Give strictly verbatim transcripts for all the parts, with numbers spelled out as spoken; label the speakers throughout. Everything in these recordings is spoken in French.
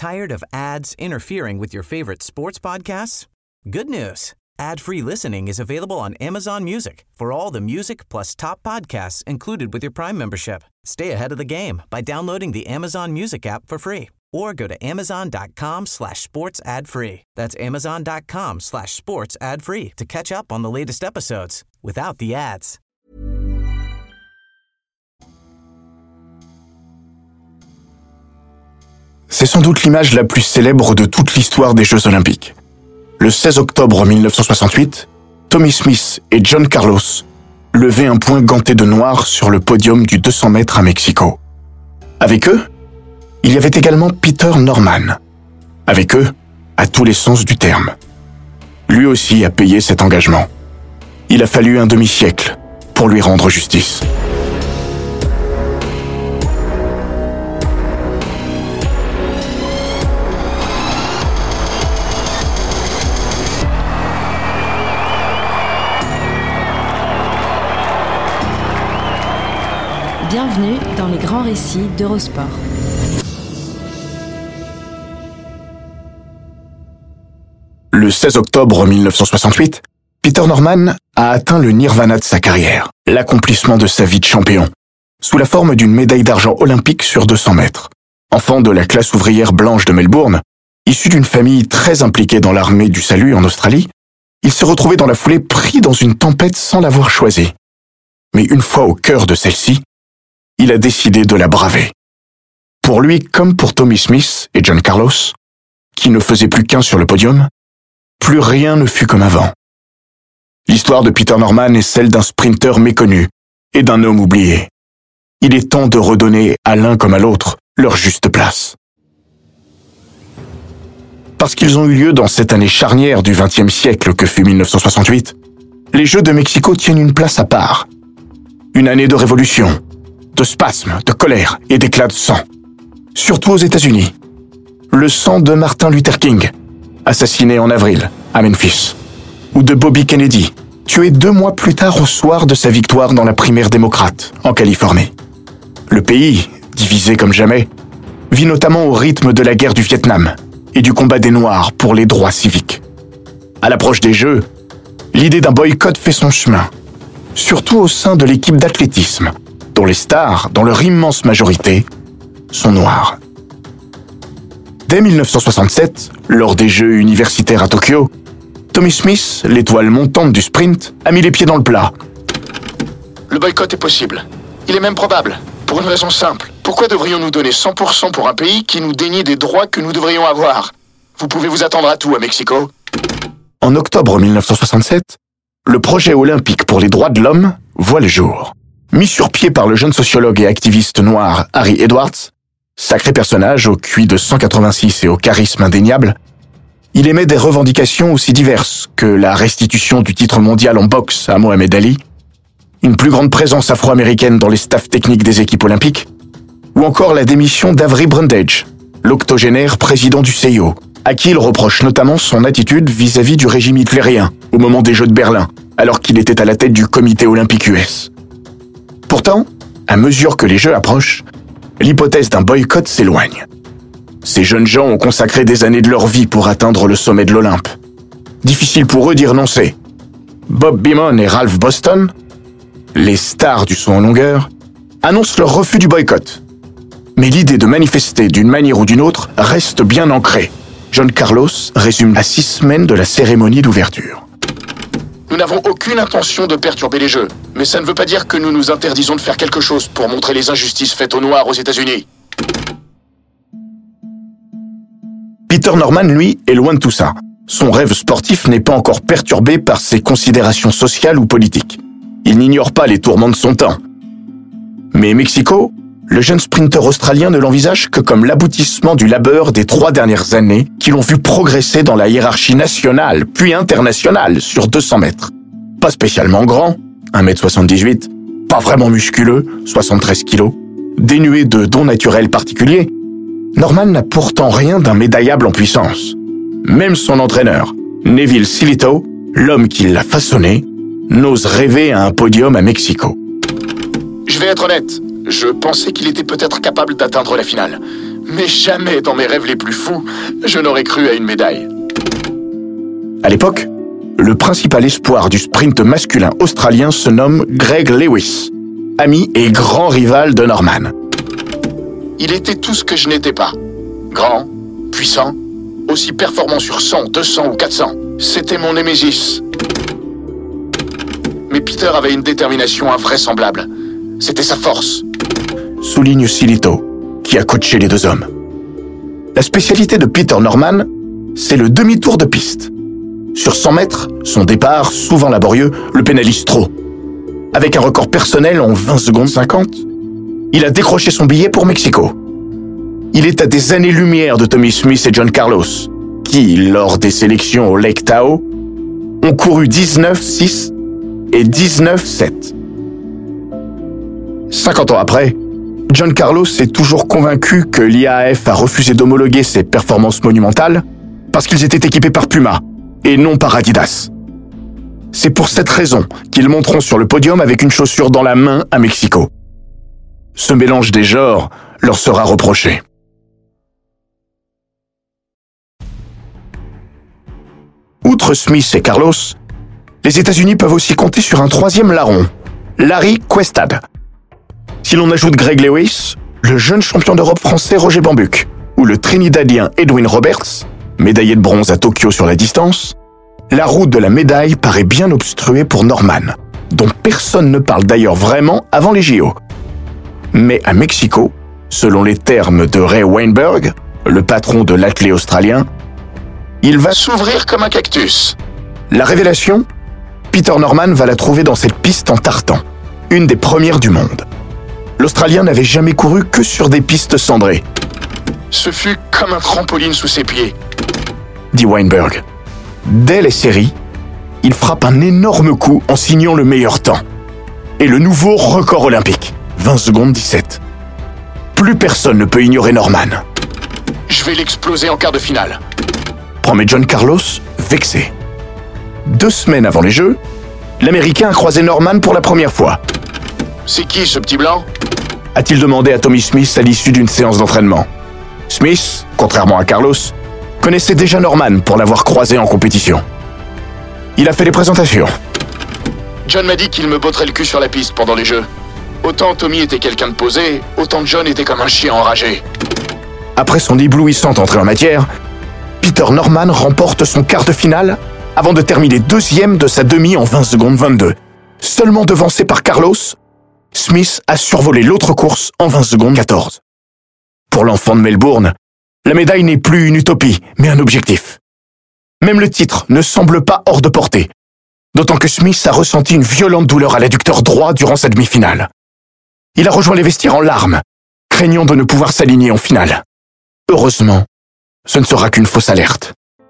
Speaker 1: Tired of ads interfering with your favorite sports podcasts? Good news. Ad-free listening is available on Amazon Music for all the music plus top podcasts included with your Prime membership. Stay ahead of the game by downloading the Amazon Music app for free or go to amazon.com slash sports ad free. That's amazon.com slash sports ad free to catch up on the latest episodes without the ads.
Speaker 2: C'est sans doute l'image la plus célèbre de toute l'histoire des Jeux Olympiques. Le seize octobre mille neuf cent soixante-huit, Tommie Smith et John Carlos levaient un poing ganté de noir sur le podium du deux cents mètres à Mexico. Avec eux, il y avait également Peter Norman. Avec eux, à tous les sens du terme. Lui aussi a payé cet engagement. Il a fallu un demi-siècle pour lui rendre justice.
Speaker 3: Bienvenue dans les grands récits d'Eurosport.
Speaker 2: Le seize octobre mille neuf cent soixante-huit, Peter Norman a atteint le nirvana de sa carrière, l'accomplissement de sa vie de champion, sous la forme d'une médaille d'argent olympique sur deux cents mètres. Enfant de la classe ouvrière blanche de Melbourne, issu d'une famille très impliquée dans l'armée du salut en Australie, il s'est retrouvé dans la foulée pris dans une tempête sans l'avoir choisi. Mais une fois au cœur de celle-ci, il a décidé de la braver. Pour lui, comme pour Tommie Smith et John Carlos, qui ne faisaient plus qu'un sur le podium, plus rien ne fut comme avant. L'histoire de Peter Norman est celle d'un sprinter méconnu et d'un homme oublié. Il est temps de redonner à l'un comme à l'autre leur juste place. Parce qu'ils ont eu lieu dans cette année charnière du vingtième siècle que fut mille neuf cent soixante-huit, les Jeux de Mexico tiennent une place à part. Une année de révolution, de spasmes, de colère et d'éclats de sang. Surtout aux États-Unis. Le sang de Martin Luther King, assassiné en avril à Memphis, ou de Bobby Kennedy, tué deux mois plus tard au soir de sa victoire dans la primaire démocrate en Californie. Le pays, divisé comme jamais, vit notamment au rythme de la guerre du Vietnam et du combat des Noirs pour les droits civiques. À l'approche des Jeux, l'idée d'un boycott fait son chemin, surtout au sein de l'équipe d'athlétisme, dont les stars, dans leur immense majorité, sont noires. Dès mille neuf cent soixante-sept, lors des Jeux universitaires à Tokyo, Tommie Smith, l'étoile montante du sprint, a mis les pieds dans le plat.
Speaker 4: Le boycott est possible. Il est même probable. Pour une raison simple. Pourquoi devrions-nous donner cent pour cent pour un pays qui nous dénie des droits que nous devrions avoir ? Vous pouvez vous attendre à tout à Mexico.
Speaker 2: En octobre mille neuf cent soixante-sept, le projet olympique pour les droits de l'homme voit le jour. Mis sur pied par le jeune sociologue et activiste noir Harry Edwards, sacré personnage au Q I de cent quatre-vingt-six et au charisme indéniable, il émet des revendications aussi diverses que la restitution du titre mondial en boxe à Mohamed Ali, une plus grande présence afro-américaine dans les staffs techniques des équipes olympiques, ou encore la démission d'Avery Brundage, l'octogénaire président du C I O, à qui il reproche notamment son attitude vis-à-vis du régime hitlérien au moment des Jeux de Berlin, alors qu'il était à la tête du comité olympique U S. Pourtant, à mesure que les Jeux approchent, l'hypothèse d'un boycott s'éloigne. Ces jeunes gens ont consacré des années de leur vie pour atteindre le sommet de l'Olympe. Difficile pour eux d'y renoncer. Bob Beamon et Ralph Boston, les stars du saut en longueur, annoncent leur refus du boycott. Mais l'idée de manifester d'une manière ou d'une autre reste bien ancrée. John Carlos résume à six semaines de la cérémonie d'ouverture.
Speaker 4: Nous n'avons aucune intention de perturber les Jeux, mais ça ne veut pas dire que nous nous interdisons de faire quelque chose pour montrer les injustices faites aux Noirs aux États-Unis.
Speaker 2: Peter Norman, lui, est loin de tout ça. Son rêve sportif n'est pas encore perturbé par ses considérations sociales ou politiques. Il n'ignore pas les tourments de son temps. Mais Mexico, le jeune sprinter australien ne l'envisage que comme l'aboutissement du labeur des trois dernières années qui l'ont vu progresser dans la hiérarchie nationale, puis internationale, sur deux cents mètres. Pas spécialement grand, un mètre soixante-dix-huit, pas vraiment musculeux, soixante-treize kilos, dénué de dons naturels particuliers, Norman n'a pourtant rien d'un médaillable en puissance. Même son entraîneur, Neville Silito, l'homme qui l'a façonné, n'ose rêver à un podium à Mexico.
Speaker 4: Je vais être honnête, je pensais qu'il était peut-être capable d'atteindre la finale. Mais jamais dans mes rêves les plus fous, je n'aurais cru à une médaille.
Speaker 2: À l'époque, le principal espoir du sprint masculin australien se nomme Greg Lewis, ami et grand rival de Norman.
Speaker 4: Il était tout ce que je n'étais pas. Grand, puissant, aussi performant sur cent, deux cents ou quatre cents. C'était mon némésis. Mais Peter avait une détermination invraisemblable. C'était sa force.
Speaker 2: Souligne Silito, qui a coaché les deux hommes. La spécialité de Peter Norman, c'est le demi-tour de piste. Sur cent mètres, son départ, souvent laborieux, le pénalise trop. Avec un record personnel en vingt secondes cinquante, il a décroché son billet pour Mexico. Il est à des années-lumière de Tommy Smith et John Carlos, qui, lors des sélections au Lake Tahoe, ont couru dix-neuf six et dix-neuf sept. cinquante ans après, John Carlos est toujours convaincu que l'I A A F a refusé d'homologuer ses performances monumentales parce qu'ils étaient équipés par Puma et non par Adidas. C'est pour cette raison qu'ils monteront sur le podium avec une chaussure dans la main à Mexico. Ce mélange des genres leur sera reproché. Outre Smith et Carlos, les États-Unis peuvent aussi compter sur un troisième larron, Larry Questad. Si l'on ajoute Greg Lewis, le jeune champion d'Europe français Roger Bambuck, ou le Trinidadien Edwin Roberts, médaillé de bronze à Tokyo sur la distance, la route de la médaille paraît bien obstruée pour Norman, dont personne ne parle d'ailleurs vraiment avant les J O. Mais à Mexico, selon les termes de Ray Weinberg, le patron de l'athlète australien, il va
Speaker 4: s'ouvrir comme un cactus.
Speaker 2: La révélation, Peter Norman va la trouver dans cette piste en tartan, une des premières du monde. L'Australien n'avait jamais couru que sur des pistes cendrées.
Speaker 4: Ce fut comme un trampoline sous ses pieds,
Speaker 2: dit Weinberg. Dès les séries, il frappe un énorme coup en signant le meilleur temps. Et le nouveau record olympique, vingt secondes dix-sept. Plus personne ne peut ignorer Norman.
Speaker 4: Je vais l'exploser en quart de finale,
Speaker 2: promet John Carlos, vexé. Deux semaines avant les Jeux, l'Américain a croisé Norman pour la première fois.
Speaker 4: C'est qui ce petit blanc ?
Speaker 2: A-t-il demandé à Tommy Smith à l'issue d'une séance d'entraînement. Smith, contrairement à Carlos, connaissait déjà Norman pour l'avoir croisé en compétition. Il a fait des présentations.
Speaker 4: John m'a dit qu'il me botterait le cul sur la piste pendant les Jeux. Autant Tommy était quelqu'un de posé, autant John était comme un chien enragé.
Speaker 2: Après son éblouissante entrée en matière, Peter Norman remporte son quart de finale avant de terminer deuxième de sa demi en vingt secondes vingt-deux. Seulement devancé par Carlos, Smith a survolé l'autre course en vingt secondes quatorze. Pour l'enfant de Melbourne, la médaille n'est plus une utopie, mais un objectif. Même le titre ne semble pas hors de portée, d'autant que Smith a ressenti une violente douleur à l'adducteur droit durant sa demi-finale. Il a rejoint les vestiaires en larmes, craignant de ne pouvoir s'aligner en finale. Heureusement, ce ne sera qu'une fausse alerte.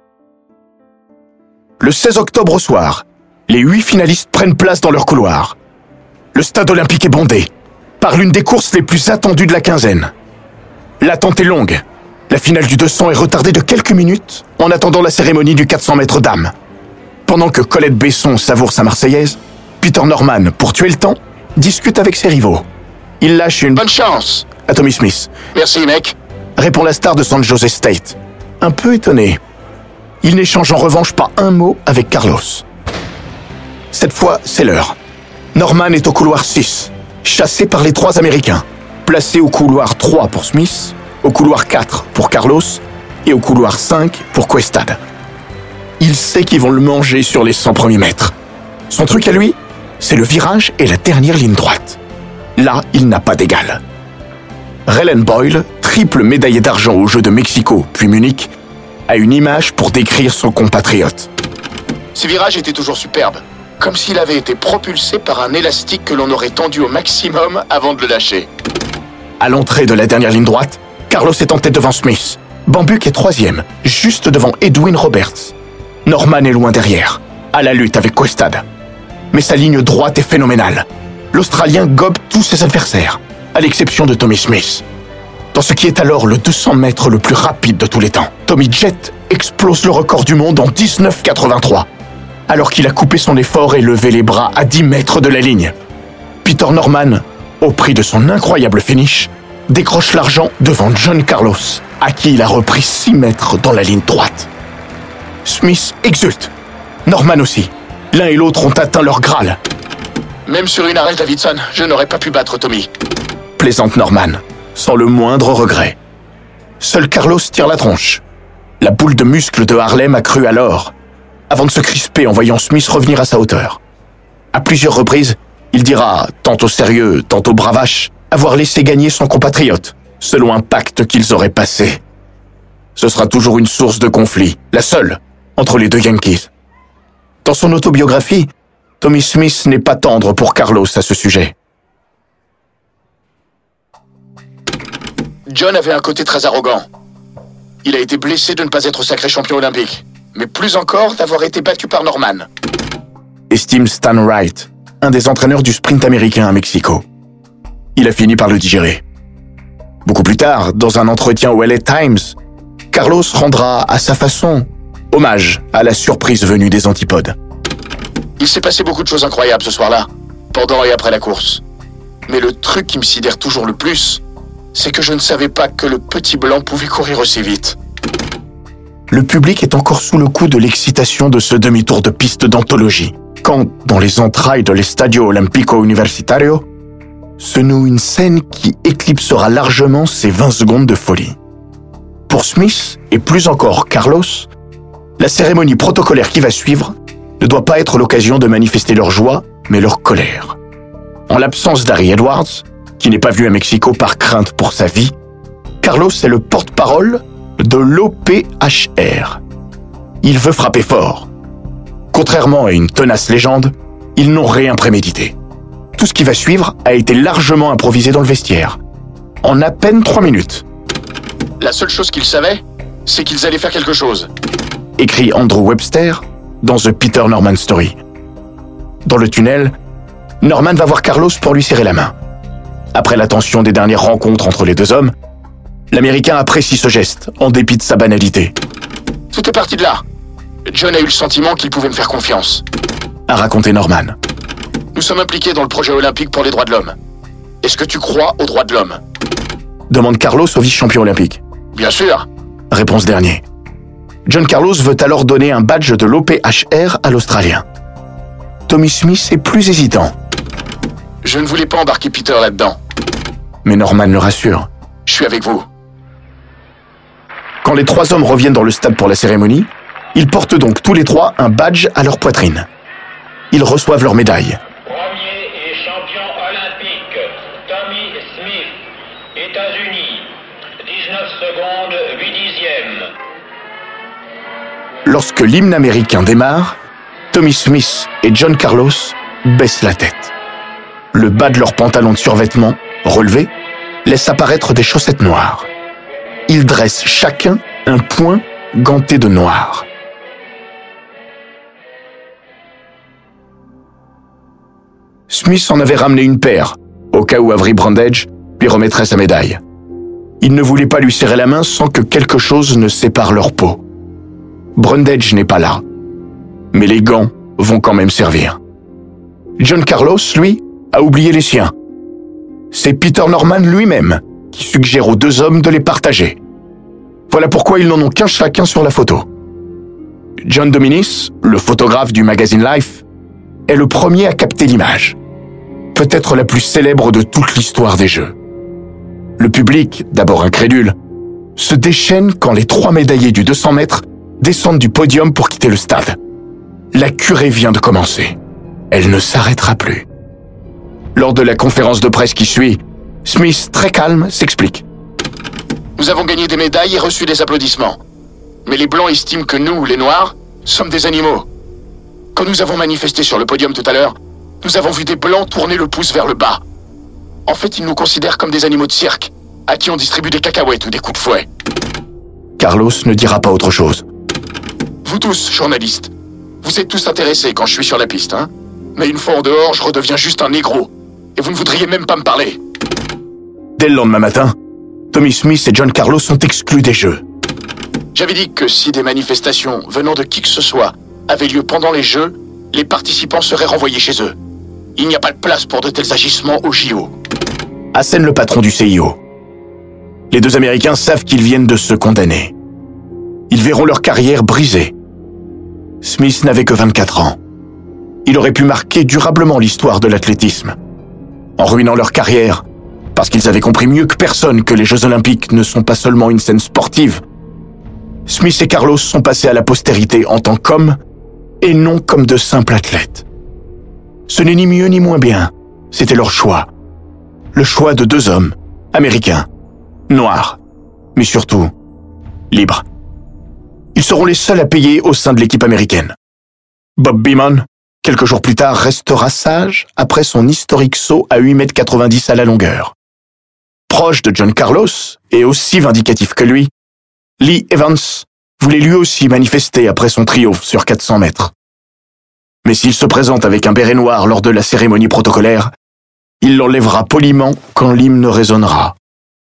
Speaker 2: Le seize octobre au soir, les huit finalistes prennent place dans leur couloir. Le stade olympique est bondé, par l'une des courses les plus attendues de la quinzaine. L'attente est longue. La finale du deux cents est retardée de quelques minutes en attendant la cérémonie du quatre cents mètres dames. Pendant que Colette Besson savoure sa Marseillaise, Peter Norman, pour tuer le temps, discute avec ses rivaux. Il lâche une «
Speaker 4: Bonne chance !»
Speaker 2: à Tommy Smith.
Speaker 4: « Merci, mec !»
Speaker 2: répond la star de San Jose State. Un peu étonné. Il n'échange en revanche pas un mot avec Carlos. Cette fois, c'est l'heure. Norman est au couloir six, chassé par les trois Américains, placé au couloir trois pour Smith, au couloir quatre pour Carlos et au couloir cinq pour Questad. Il sait qu'ils vont le manger sur les cent premiers mètres. Son truc à lui, c'est le virage et la dernière ligne droite. Là, il n'a pas d'égal. Raylan Boyle, triple médaillé d'argent aux Jeux de Mexico puis Munich, a une image pour décrire son compatriote.
Speaker 4: Ces virages étaient toujours superbes, comme s'il avait été propulsé par un élastique que l'on aurait tendu au maximum avant de le lâcher.
Speaker 2: À l'entrée de la dernière ligne droite, Carlos est en tête devant Smith. Bambuck est troisième, juste devant Edwin Roberts. Norman est loin derrière, à la lutte avec Questad. Mais sa ligne droite est phénoménale. L'Australien gobe tous ses adversaires, à l'exception de Tommy Smith. Dans ce qui est alors le deux cents mètres le plus rapide de tous les temps, Tommy Jet explose le record du monde en dix-neuf quatre-vingt-trois, alors qu'il a coupé son effort et levé les bras à dix mètres de la ligne. Peter Norman, au prix de son incroyable finish, décroche l'argent devant John Carlos, à qui il a repris six mètres dans la ligne droite. Smith exulte. Norman aussi. L'un et l'autre ont atteint leur Graal.
Speaker 4: Même sur une arrêt Davidson, je n'aurais pas pu battre Tommy.
Speaker 2: Plaisante Norman, sans le moindre regret. Seul Carlos tire la tronche. La boule de muscles de Harlem a cru alors, avant de se crisper en voyant Smith revenir à sa hauteur. À plusieurs reprises, il dira, tantôt sérieux, tantôt bravache, avoir laissé gagner son compatriote, selon un pacte qu'ils auraient passé. Ce sera toujours une source de conflit, la seule, entre les deux Yankees. Dans son autobiographie, Tommy Smith n'est pas tendre pour Carlos à ce sujet.
Speaker 4: John avait un côté très arrogant. Il a été blessé de ne pas être sacré champion olympique, mais plus encore d'avoir été battu par Norman.
Speaker 2: Estime Stan Wright, un des entraîneurs du sprint américain à Mexico. Il a fini par le digérer. Beaucoup plus tard, dans un entretien au L A Times, Carlos rendra à sa façon hommage à la surprise venue des antipodes.
Speaker 4: Il s'est passé beaucoup de choses incroyables ce soir-là, pendant et après la course. Mais le truc qui me sidère toujours le plus, c'est que je ne savais pas que le petit blanc pouvait courir aussi vite.
Speaker 2: Le public est encore sous le coup de l'excitation de ce demi-tour de piste d'anthologie, quand, dans les entrailles de l'Estadio Olimpico Universitario, se noue une scène qui éclipsera largement ces vingt secondes de folie. Pour Smith, et plus encore Carlos, la cérémonie protocolaire qui va suivre ne doit pas être l'occasion de manifester leur joie, mais leur colère. En l'absence d'Harry Edwards, qui n'est pas venu à Mexico par crainte pour sa vie, Carlos est le porte-parole de l'O P H R. Il veut frapper fort. Contrairement à une tenace légende, ils n'ont rien prémédité. Tout ce qui va suivre a été largement improvisé dans le vestiaire. En à peine trois minutes.
Speaker 4: La seule chose qu'ils savaient, c'est qu'ils allaient faire quelque chose.
Speaker 2: Écrit Andrew Webster dans The Peter Norman Story. Dans le tunnel, Norman va voir Carlos pour lui serrer la main. Après la tension des dernières rencontres entre les deux hommes, l'Américain apprécie ce geste, en dépit de sa banalité.
Speaker 4: Tout est parti de là. John a eu le sentiment qu'il pouvait me faire confiance.
Speaker 2: A raconté Norman.
Speaker 4: Nous sommes impliqués dans le projet olympique pour les droits de l'homme. Est-ce que tu crois aux droits de l'homme ?
Speaker 2: Demande Carlos au vice-champion olympique.
Speaker 4: Bien sûr.
Speaker 2: Réponse ce dernier. John Carlos veut alors donner un badge de l'O P H R à l'Australien. Tommy Smith est plus hésitant.
Speaker 4: Je ne voulais pas embarquer Peter là-dedans.
Speaker 2: Mais Norman le rassure.
Speaker 4: Je suis avec vous.
Speaker 2: Quand les trois hommes reviennent dans le stade pour la cérémonie, ils portent donc tous les trois un badge à leur poitrine. Ils reçoivent leur médaille.
Speaker 5: Premier et champion olympique, Tommy Smith, États-Unis, dix-neuf secondes, huit dixièmes.
Speaker 2: Lorsque l'hymne américain démarre, Tommy Smith et John Carlos baissent la tête. Le bas de leurs pantalons de survêtement, relevé, laisse apparaître des chaussettes noires. Ils dressent chacun un poing ganté de noir. Smith en avait ramené une paire, au cas où Avery Brundage lui remettrait sa médaille. Il ne voulait pas lui serrer la main sans que quelque chose ne sépare leur peau. Brundage n'est pas là, mais les gants vont quand même servir. John Carlos, lui, a oublié les siens. C'est Peter Norman lui-même qui suggère aux deux hommes de les partager. Voilà pourquoi ils n'en ont qu'un chacun sur la photo. John Dominis, le photographe du magazine Life, est le premier à capter l'image. Peut-être la plus célèbre de toute l'histoire des Jeux. Le public, d'abord incrédule, se déchaîne quand les trois médaillés du deux cents mètres descendent du podium pour quitter le stade. La curée vient de commencer. Elle ne s'arrêtera plus. Lors de la conférence de presse qui suit, Smith, très calme, s'explique.
Speaker 4: Nous avons gagné des médailles et reçu des applaudissements. Mais les Blancs estiment que nous, les Noirs, sommes des animaux. Quand nous avons manifesté sur le podium tout à l'heure, nous avons vu des Blancs tourner le pouce vers le bas. En fait, ils nous considèrent comme des animaux de cirque, à qui on distribue des cacahuètes ou des coups de fouet.
Speaker 2: Carlos ne dira pas autre chose.
Speaker 4: Vous tous, journalistes, vous êtes tous intéressés quand je suis sur la piste, hein ? Mais une fois en dehors, je redeviens juste un négro. Et vous ne voudriez même pas me parler.
Speaker 2: Dès le lendemain matin, Tommy Smith et John Carlos sont exclus des Jeux.
Speaker 4: J'avais dit que si des manifestations venant de qui que ce soit avaient lieu pendant les Jeux, les participants seraient renvoyés chez eux. Il n'y a pas de place pour de tels agissements au J O.
Speaker 2: Assène le patron du C I O. Les deux Américains savent qu'ils viennent de se condamner. Ils verront leur carrière brisée. Smith n'avait que vingt-quatre ans. Il aurait pu marquer durablement l'histoire de l'athlétisme. En ruinant leur carrière, parce qu'ils avaient compris mieux que personne que les Jeux Olympiques ne sont pas seulement une scène sportive, Smith et Carlos sont passés à la postérité en tant qu'hommes et non comme de simples athlètes. Ce n'est ni mieux ni moins bien, c'était leur choix. Le choix de deux hommes, américains, noirs, mais surtout libres. Ils seront les seuls à payer au sein de l'équipe américaine. Bob Beamon, quelques jours plus tard, restera sage après son historique saut à huit mètres quatre-vingt-dix à la longueur. Proche de John Carlos, et aussi vindicatif que lui, Lee Evans voulait lui aussi manifester après son triomphe sur quatre cents mètres. Mais s'il se présente avec un béret noir lors de la cérémonie protocolaire, il l'enlèvera poliment quand l'hymne résonnera.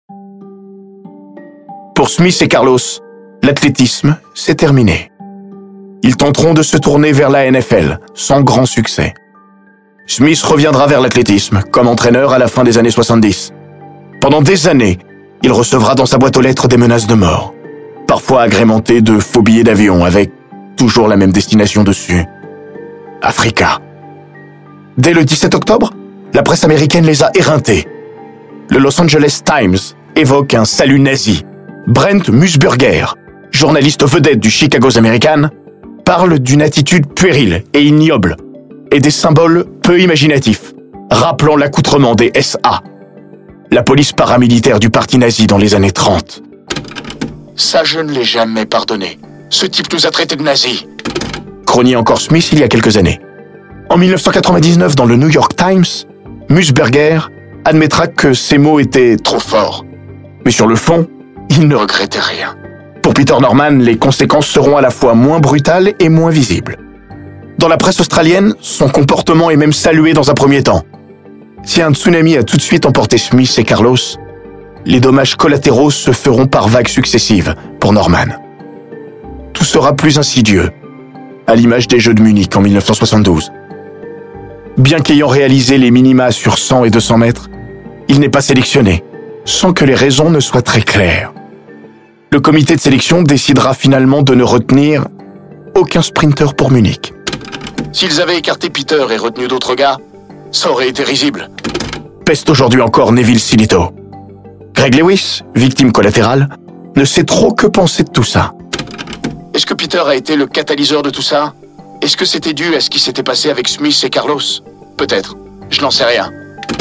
Speaker 2: Pour Smith et Carlos, l'athlétisme, c'est terminé. Ils tenteront de se tourner vers la N F L, sans grand succès. Smith reviendra vers l'athlétisme, comme entraîneur à la fin des années soixante-dix. Pendant des années, il recevra dans sa boîte aux lettres des menaces de mort, parfois agrémentées de faux billets d'avion avec toujours la même destination dessus. Africa. Dès le dix-sept octobre, la presse américaine les a éreintés. Le Los Angeles Times évoque un salut nazi. Brent Musburger, journaliste vedette du Chicago's American, parle d'une attitude puérile et ignoble et des symboles peu imaginatifs, rappelant l'accoutrement des S A, la police paramilitaire du parti nazi dans les années trente.
Speaker 4: Ça, je ne l'ai jamais pardonné. Ce type nous a traités de nazis.
Speaker 2: Grognait encore Smith il y a quelques années. En mille neuf cent quatre-vingt-dix-neuf, dans le New York Times, Musburger admettra que ces mots étaient trop forts. Mais sur le fond, il ne regrettait rien. Pour Peter Norman, les conséquences seront à la fois moins brutales et moins visibles. Dans la presse australienne, son comportement est même salué dans un premier temps. Si un tsunami a tout de suite emporté Smith et Carlos, les dommages collatéraux se feront par vagues successives pour Norman. Tout sera plus insidieux, à l'image des Jeux de Munich en mille neuf cent soixante-douze. Bien qu'ayant réalisé les minima sur cent et deux cents mètres, il n'est pas sélectionné, sans que les raisons ne soient très claires. Le comité de sélection décidera finalement de ne retenir aucun sprinter pour Munich.
Speaker 4: S'ils avaient écarté Peter et retenu d'autres gars, ça aurait été risible.
Speaker 2: Peste aujourd'hui encore Neville Silito. Greg Lewis, victime collatérale, ne sait trop que penser de tout ça.
Speaker 4: Est-ce que Peter a été le catalyseur de tout ça? Est-ce que c'était dû à ce qui s'était passé avec Smith et Carlos? Peut-être. Je n'en sais rien.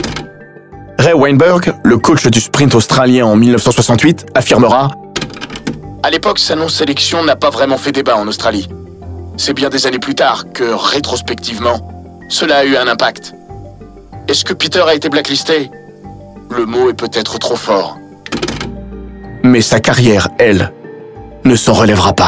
Speaker 2: Ray Weinberg, le coach du sprint australien en mille neuf cent soixante-huit, affirmera
Speaker 4: « À l'époque, sa non-sélection n'a pas vraiment fait débat en Australie. C'est bien des années plus tard que, rétrospectivement, cela a eu un impact. Est-ce que Peter a été blacklisté? Le mot est peut-être trop fort.
Speaker 2: Mais sa carrière, elle, ne s'en relèvera pas. »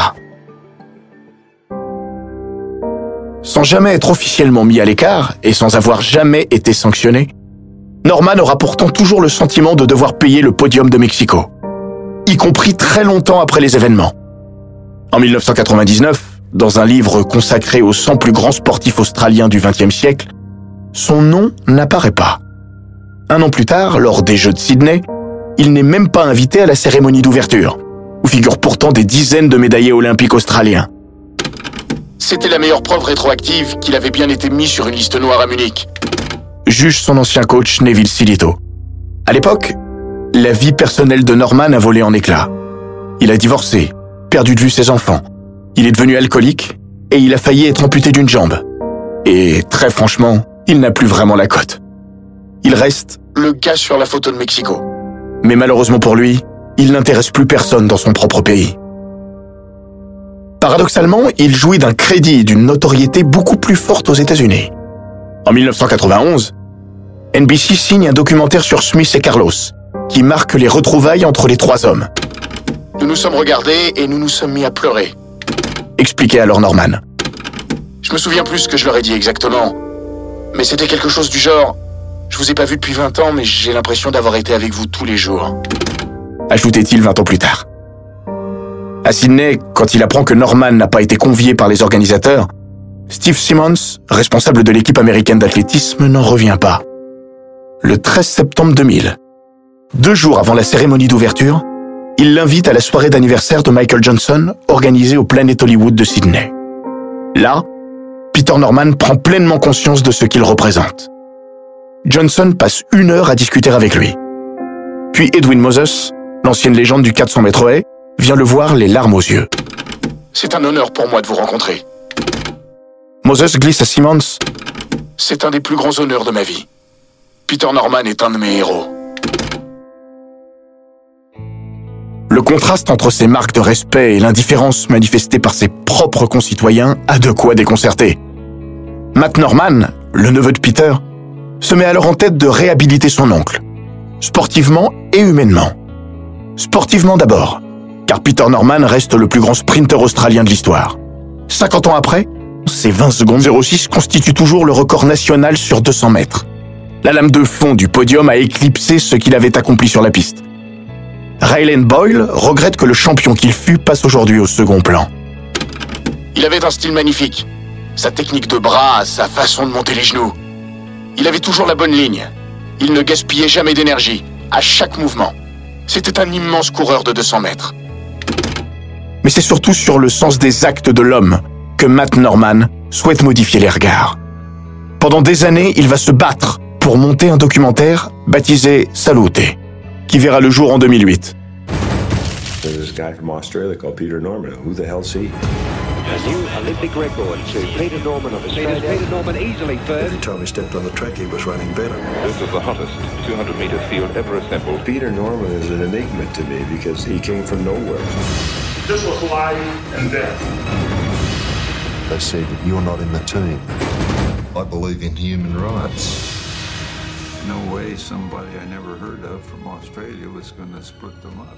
Speaker 2: Sans jamais être officiellement mis à l'écart et sans avoir jamais été sanctionné, Norman aura pourtant toujours le sentiment de devoir payer le podium de Mexico, y compris très longtemps après les événements. En mille neuf cent quatre-vingt-dix-neuf, dans un livre consacré aux cent plus grands sportifs australiens du vingtième siècle, son nom n'apparaît pas. Un an plus tard, lors des Jeux de Sydney, il n'est même pas invité à la cérémonie d'ouverture, où figurent pourtant des dizaines de médaillés olympiques australiens.
Speaker 4: C'était la meilleure preuve rétroactive qu'il avait bien été mis sur une liste noire à Munich.
Speaker 2: Juge son ancien coach Neville Silito. À l'époque, la vie personnelle de Norman a volé en éclats. Il a divorcé, perdu de vue ses enfants. Il est devenu alcoolique et il a failli être amputé d'une jambe. Et très franchement, il n'a plus vraiment la cote. Il reste
Speaker 4: le gars sur la photo de Mexico.
Speaker 2: Mais malheureusement pour lui, il n'intéresse plus personne dans son propre pays. Paradoxalement, il jouit d'un crédit et d'une notoriété beaucoup plus forte aux États-Unis. En mille neuf cent quatre-vingt-onze, N B C signe un documentaire sur Smith et Carlos, qui marque les retrouvailles entre les trois hommes.
Speaker 4: Nous nous sommes regardés et nous nous sommes mis à pleurer.
Speaker 2: Expliquait alors Norman.
Speaker 4: Je me souviens plus ce que je leur ai dit exactement. Mais c'était quelque chose du genre « Je vous ai pas vu depuis vingt ans, mais j'ai l'impression d'avoir été avec vous tous les jours. »
Speaker 2: Ajoutait-il vingt ans plus tard. À Sydney, quand il apprend que Norman n'a pas été convié par les organisateurs, Steve Simmons, responsable de l'équipe américaine d'athlétisme, n'en revient pas. Le treize septembre deux mille, deux jours avant la cérémonie d'ouverture, il l'invite à la soirée d'anniversaire de Michael Johnson organisée au Planet Hollywood de Sydney. Là, Peter Norman prend pleinement conscience de ce qu'il représente. Johnson passe une heure à discuter avec lui. Puis Edwin Moses, l'ancienne légende du quatre cents mètres haies, vient le voir les larmes aux yeux.
Speaker 4: « C'est un honneur pour moi de vous rencontrer. »
Speaker 2: Moses glisse à Simmons.
Speaker 4: « C'est un des plus grands honneurs de ma vie. Peter Norman est un de mes héros. »
Speaker 2: Le contraste entre ces marques de respect et l'indifférence manifestée par ses propres concitoyens a de quoi déconcerter. Matt Norman, le neveu de Peter, se met alors en tête de réhabiliter son oncle, sportivement et humainement. Sportivement d'abord, car Peter Norman reste le plus grand sprinter australien de l'histoire. cinquante ans après, ses vingt secondes zéro six constituent toujours le record national sur deux cents mètres. La lame de fond du podium a éclipsé ce qu'il avait accompli sur la piste. Ryland Boyle regrette que le champion qu'il fut passe aujourd'hui au second plan.
Speaker 4: Il avait un style magnifique. Sa technique de bras, sa façon de monter les genoux. Il avait toujours la bonne ligne. Il ne gaspillait jamais d'énergie, à chaque mouvement. C'était un immense coureur de deux cents mètres.
Speaker 2: Mais c'est surtout sur le sens des actes de l'homme que Matt Norman souhaite modifier les regards. Pendant des années, il va se battre pour monter un documentaire baptisé Salute, qui verra le jour en deux mille huit.
Speaker 6: There's this guy from Australia called Peter Norman. Who the hell's he?
Speaker 7: A new Olympic record to Peter Norman of Australia. Peter Norman easily third.
Speaker 6: Every time he stepped on the track, he was running better.
Speaker 8: This was the hottest two hundred meter field ever assembled.
Speaker 6: Peter Norman is an enigma to me because he came from nowhere.
Speaker 9: This was life and death.
Speaker 10: They said, you're not in the team. I believe in human rights.
Speaker 11: No way somebody I never heard of from Australia was going to split them up.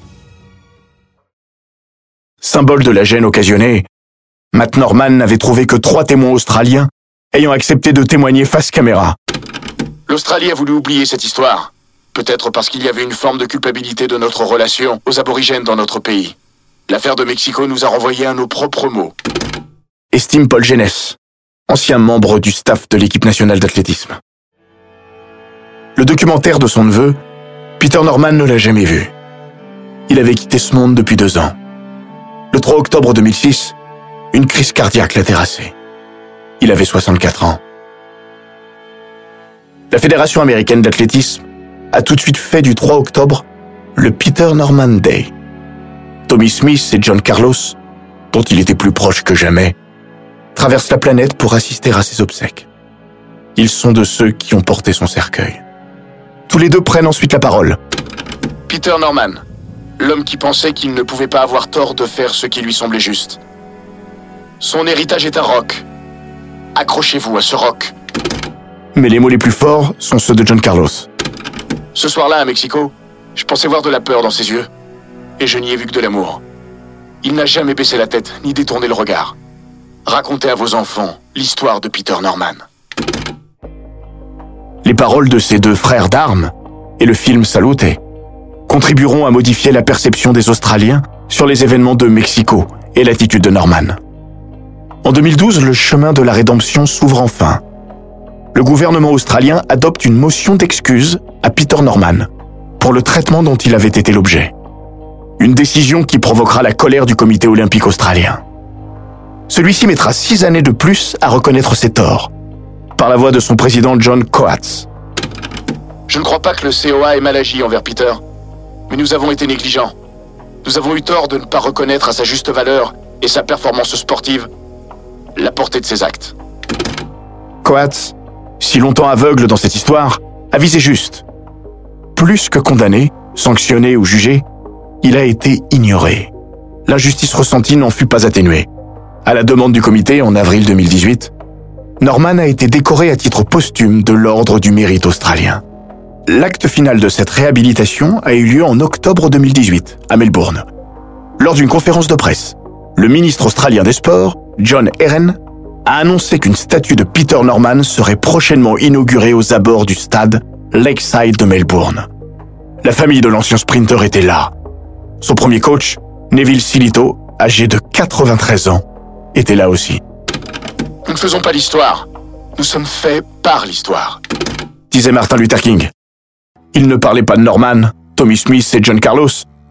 Speaker 2: Symbole de la gêne occasionnée, Matt Norman n'avait trouvé que trois témoins australiens ayant accepté de témoigner face caméra.
Speaker 4: L'Australie a voulu oublier cette histoire. Peut-être parce qu'il y avait une forme de culpabilité de notre relation aux aborigènes dans notre pays. L'affaire de Mexico nous a renvoyés à nos propres mots.
Speaker 2: Estime Paul Genes, ancien membre du staff de l'équipe nationale d'athlétisme. Le documentaire de son neveu, Peter Norman ne l'a jamais vu. Il avait quitté ce monde depuis deux ans. Le trois octobre deux mille six, une crise cardiaque l'a terrassé. Il avait soixante-quatre ans. La Fédération américaine d'athlétisme a tout de suite fait du trois octobre le Peter Norman Day. Tommy Smith et John Carlos, dont il était plus proche que jamais, traversent la planète pour assister à ses obsèques. Ils sont de ceux qui ont porté son cercueil. Tous les deux prennent ensuite la parole.
Speaker 4: Peter Norman, l'homme qui pensait qu'il ne pouvait pas avoir tort de faire ce qui lui semblait juste. Son héritage est un roc. Accrochez-vous à ce roc.
Speaker 2: Mais les mots les plus forts sont ceux de John Carlos.
Speaker 4: Ce soir-là, à Mexico, je pensais voir de la peur dans ses yeux. Et je n'y ai vu que de l'amour. Il n'a jamais baissé la tête, ni détourné le regard. Racontez à vos enfants l'histoire de Peter Norman.
Speaker 2: Les paroles de ces deux frères d'armes et le film Salute contribueront à modifier la perception des Australiens sur les événements de Mexico et l'attitude de Norman. En deux mille douze, le chemin de la rédemption s'ouvre enfin. Le gouvernement australien adopte une motion d'excuse à Peter Norman pour le traitement dont il avait été l'objet. Une décision qui provoquera la colère du comité olympique australien. Celui-ci mettra six années de plus à reconnaître ses torts, par la voix de son président John Coates.
Speaker 4: Je ne crois pas que le C O A ait mal agi envers Peter, mais nous avons été négligents. Nous avons eu tort de ne pas reconnaître à sa juste valeur et sa performance sportive la portée de ses actes.
Speaker 2: Coates, si longtemps aveugle dans cette histoire, a visé juste. Plus que condamné, sanctionné ou jugé, il a été ignoré. L'injustice ressentie n'en fut pas atténuée. À la demande du comité, en avril deux mille dix-huit, Norman a été décoré à titre posthume de l'Ordre du Mérite australien. L'acte final de cette réhabilitation a eu lieu en octobre deux mille dix-huit, à Melbourne. Lors d'une conférence de presse, le ministre australien des Sports, John Herren, a annoncé qu'une statue de Peter Norman serait prochainement inaugurée aux abords du stade Lakeside de Melbourne. La famille de l'ancien sprinter était là. Son premier coach, Neville Silito, âgé de quatre-vingt-treize ans, était là aussi.
Speaker 4: Nous ne faisons pas l'histoire. Nous sommes faits par l'histoire,
Speaker 2: disait Martin Luther King. Il ne parlait pas de Norman, Tommy Smith et John Carlos,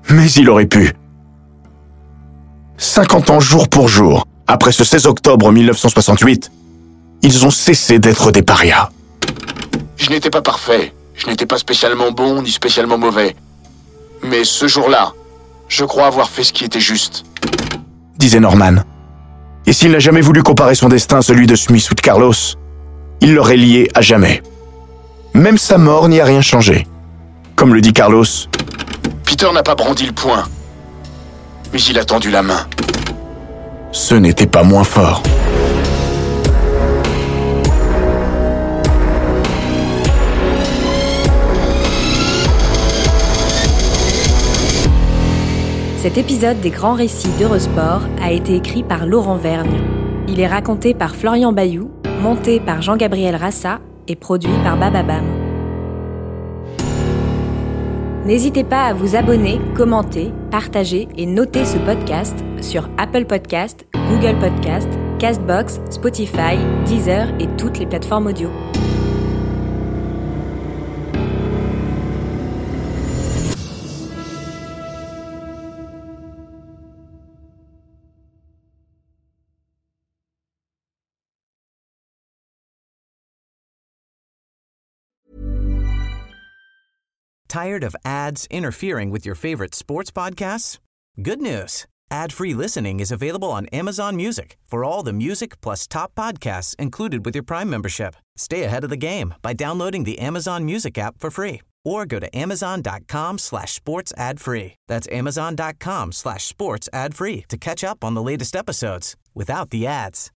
Speaker 2: Mais il aurait pu. cinquante ans jour pour jour, après ce seize octobre mille neuf cent soixante-huit, ils ont cessé d'être des parias.
Speaker 4: Je n'étais pas parfait, je n'étais pas spécialement bon ni spécialement mauvais. Mais ce jour-là, je crois avoir fait ce qui était juste.
Speaker 2: Disait Norman. Et s'il n'a jamais voulu comparer son destin à celui de Smith ou de Carlos, il l'aurait lié à jamais. Même sa mort n'y a rien changé. Comme le dit Carlos,
Speaker 4: Peter n'a pas brandi le poing, mais il a tendu la main.
Speaker 2: Ce n'était pas moins fort.
Speaker 3: Cet épisode des Grands Récits d'Eurosport a été écrit par Laurent Vergne. Il est raconté par Florian Bayou, monté par Jean-Gabriel Rassa et produit par Bababam. N'hésitez pas à vous abonner, commenter, partager et noter ce podcast sur Apple Podcasts, Google Podcasts, Castbox, Spotify, Deezer et toutes les plateformes audio.
Speaker 1: Tired of ads interfering with your favorite sports podcasts? Good news. Ad-free listening is available on Amazon Music for all the music plus top podcasts included with your Prime membership. Stay ahead of the game by downloading the Amazon Music app for free or go to amazon.com slash sports ad free. That's amazon.com slash sports ad free to catch up on the latest episodes without the ads.